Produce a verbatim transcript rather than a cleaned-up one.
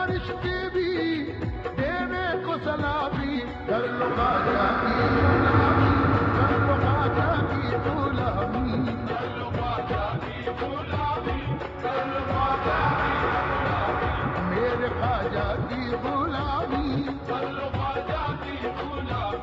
फरिश्ते भी देवे को सलामी, कर लो ख्वाजा की गुलामी, कर लो ख्वाजा की गुलामी, कर लो ख्वाजा की गुलामी, कर लो ख्वाजा की गुलामी, मेरे ख्वाजा की गुलामी, कर लो ख्वाजा की गुलामी।